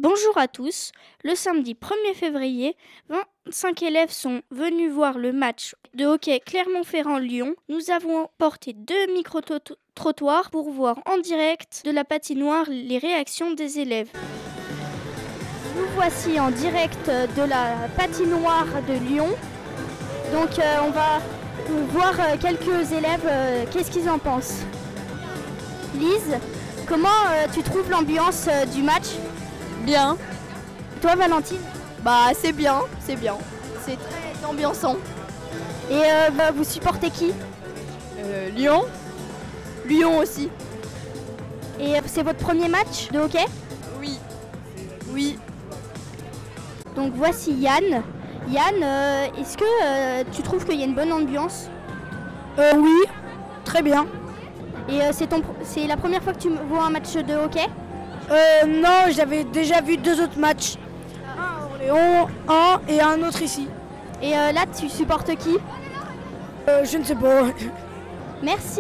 Bonjour à tous. Le samedi 1er février, 25 élèves sont venus voir le match de hockey Clermont-Ferrand-Lyon. Nous avons porté 2 micro-trottoirs pour voir en direct de la patinoire les réactions des élèves. Nous voici en direct de la patinoire de Lyon. Donc on va voir quelques élèves, qu'est-ce qu'ils en pensent. Lise, comment tu trouves l'ambiance du match ? Bien. Toi Valentine ? Bah c'est bien. C'est très ambiançant. Et vous supportez qui ? Lyon. Lyon aussi. Et c'est votre premier match de hockey ? Oui. Donc voici Yann. Yann, est-ce que tu trouves qu'il y a une bonne ambiance ? Oui, très bien. Et c'est la première fois que tu vois un match de hockey ? Non, j'avais déjà vu 2 autres matchs. Un à Orléans, et un autre ici. Et là, tu supportes qui ? Je ne sais pas. Merci.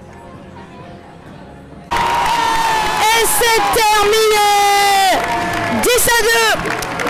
Et c'est terminé 10-2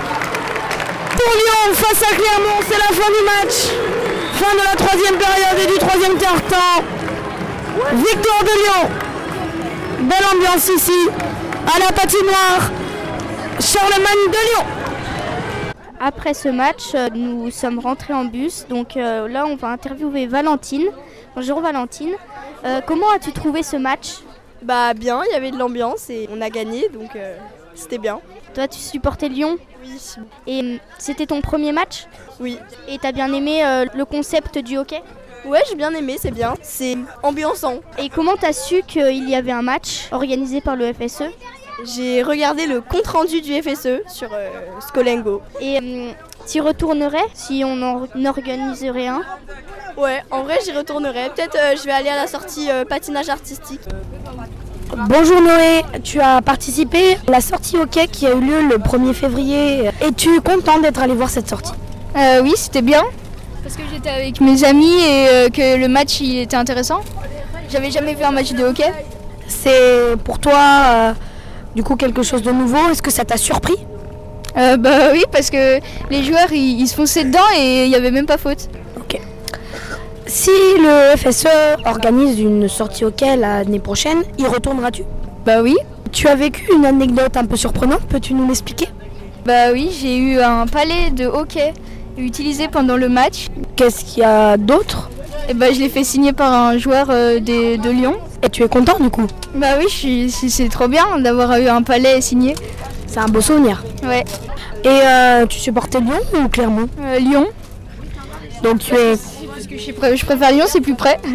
pour Lyon face à Clermont, c'est la fin du match. Fin de la 3e période et du 3e quart-temps. Victoire de Lyon. Belle ambiance ici, à la patinoire Charlemagne de Lyon. Après ce match, nous sommes rentrés en bus. Donc là, on va interviewer Valentine. Bonjour Valentine. Comment as-tu trouvé ce match ? Bah bien, il y avait de l'ambiance et on a gagné, donc c'était bien. Toi, tu supportais Lyon ? Oui. Et c'était ton premier match ? Oui. Et t'as bien aimé le concept du hockey ? Ouais, j'ai bien aimé, c'est bien. C'est ambiançant. Et comment t'as su qu'il y avait un match organisé par le FSE ? J'ai regardé le compte-rendu du FSE sur Scolingo. Et t'y retournerais si on en organiserait un ? Ouais, en vrai j'y retournerai. Peut-être je vais aller à la sortie patinage artistique. Bonjour Noé, tu as participé à la sortie hockey qui a eu lieu le 1er février. Es-tu content d'être allé voir cette sortie ? Oui, c'était bien. Parce que j'étais avec mes amis et que le match il était intéressant. J'avais jamais vu un match de hockey. C'est pour toi du coup quelque chose de nouveau. Est-ce que ça t'a surpris ? Bah oui, parce que les joueurs ils se fonçaient dedans et il n'y avait même pas faute. Ok. Si le FSE organise une sortie hockey l'année prochaine, y retourneras-tu ? Bah oui. Tu as vécu une anecdote un peu surprenante, peux-tu nous l'expliquer ? Bah oui, j'ai eu un palais de hockey utilisé pendant le match. Qu'est-ce qu'il y a d'autre ? Et bah je l'ai fait signer par un joueur de Lyon. Et tu es content du coup ? Bah oui, c'est trop bien d'avoir eu un palais signé. C'est un beau souvenir. Ouais. Et tu supportais Lyon ou Clermont ? Lyon. Donc tu es... Parce que je préfère Lyon, c'est plus près.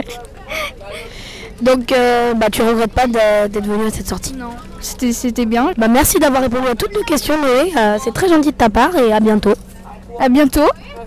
Donc tu regrettes pas d'être venu à cette sortie ? Non. C'était bien. Merci d'avoir répondu à toutes nos questions Noé, c'est très gentil de ta part et à bientôt. À bientôt.